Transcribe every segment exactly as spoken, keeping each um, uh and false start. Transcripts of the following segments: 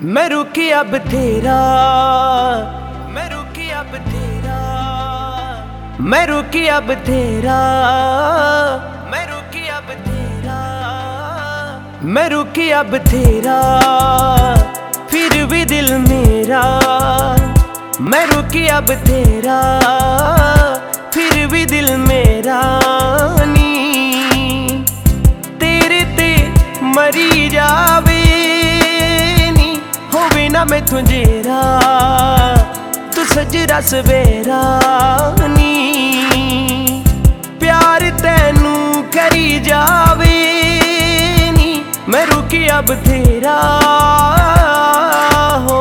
मैं रुकी अब तेरा, मैं रुकी अब तेरा, मैं रुकी अब तेरा, मैं रुकी अब तेरा, मैं रुकी अब तेरा, फिर भी दिल मेरा, मैं रुकी अब तेरा, फिर भी दिल मेरा नी तेरे ते मरी जावे नी होवे ना मैं तुझेरा तू सजरा सवेरा नी प्यार तैनू करी जावे नी मैं रुकी अब तेरा हो।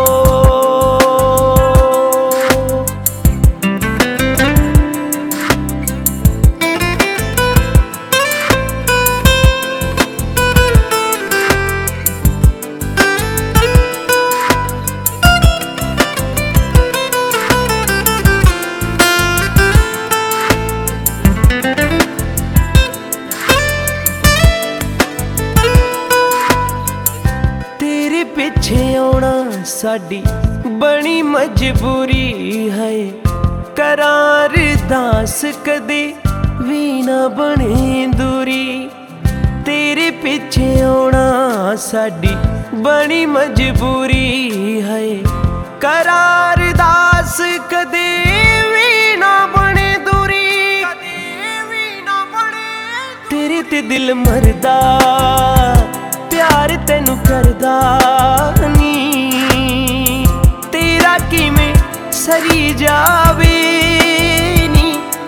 पिछे आना साडी बड़ी मजबूरी है करार दास कदे भी ना बने दूरी तेरे पिछे आना साडी बड़ी मजबूरी है करार दास कदे भी ना बने दूरी तेरे ते दिल मरदा प्यार तैनू करदा नी तेरा किवें सरी जावे नी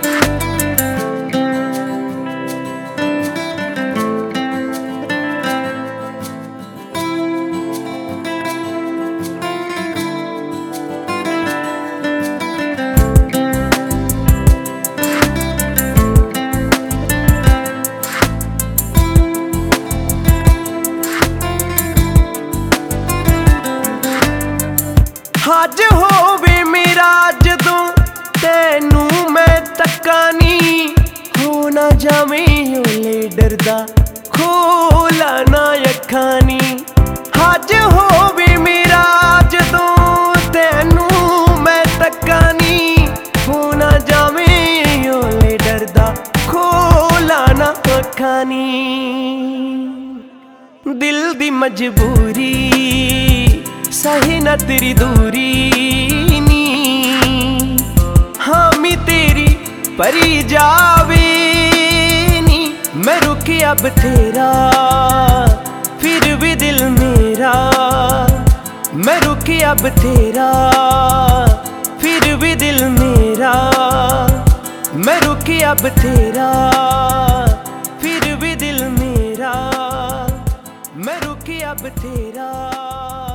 अज होवे मेरा जदों तैनू मैं तक्का नी हो ना जावें ओले डरदा खोला ना अखां नी अज होवे मेरा जदों तैनू मैं तक्का नी हो ना जावें ओले डरदा खोला ना अखां नी दिल दी मजबूरी सही ना तेरी दूरी नी हामी तेरी परी जावे नी मैं रुकी अब तेरा फिर भी दिल मेरा मैं रुकी अब तेरा फिर भी दिल मेरा मैं रुकी अब तेरा फिर भी दिल मेरा मैं रुकी अब तेरा।